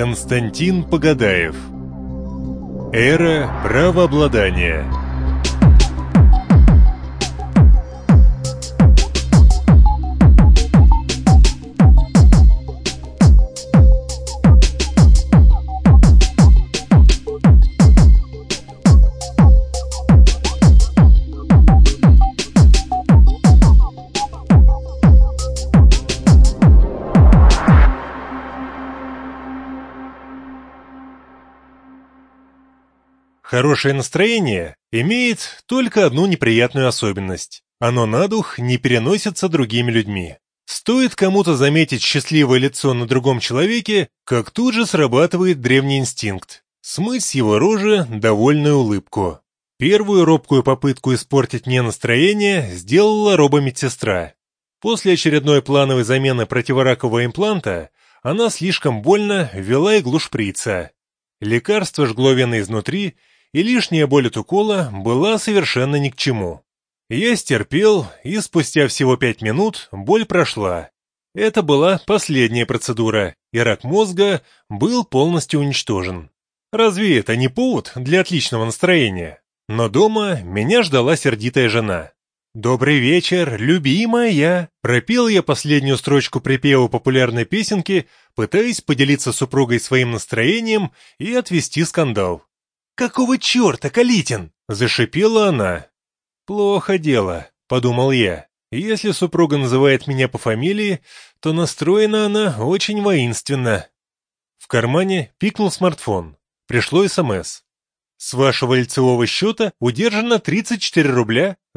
Константин Погадаев. Эра правообладания. Хорошее настроение имеет только одну неприятную особенность. Оно на дух не переносится другими людьми. Стоит кому-то заметить счастливое лицо на другом человеке, как тут же срабатывает древний инстинкт – смыть с его рожи довольную улыбку. Первую робкую попытку испортить мне настроение сделала робомедсестра. После очередной плановой замены противоракового импланта она слишком больно ввела иглу шприца. Лекарство жгло вены изнутри, и лишняя боль от укола была совершенно ни к чему. Я стерпел, и спустя всего 5 минут боль прошла. Это была последняя процедура, и рак мозга был полностью уничтожен. Разве это не повод для отличного настроения? Но дома меня ждала сердитая жена. «Добрый вечер, любимая!» Пропел я последнюю строчку припева популярной песенки, пытаясь поделиться с супругой своим настроением и отвести скандал. «Какого черта, Калитин?» – зашипела она. «Плохо дело», – подумал я. «Если супруга называет меня по фамилии, то настроена она очень воинственно». В кармане пикнул смартфон. Пришло СМС. «С вашего лицевого счета удержано 34 рубля